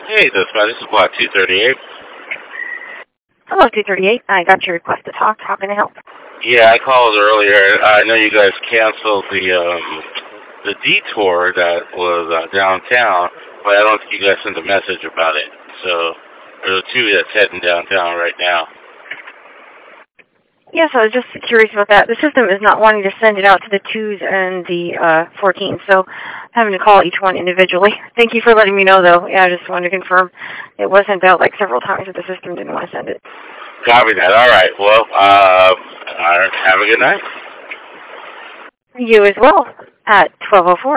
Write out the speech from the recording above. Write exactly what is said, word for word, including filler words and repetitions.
Hey, this this is Block two thirty-eight. Hello, two thirty-eight. I got your request to talk. How can I help? Yeah, I called earlier. I know you guys canceled the um, the detour that was uh, downtown, but I don't think you guys sent a message about it. So there's a two that's heading downtown right now. Yes, I was just curious about that. The system is not wanting to send it out to the twos and the uh, fourteens, so I'm having to call each one individually. Thank you for letting me know, though. Yeah, I just wanted to confirm it was sent out like several times, but the system didn't want to send it. Copy that. All right. Well, uh, all right. Have a good night. You as well at twelve oh four.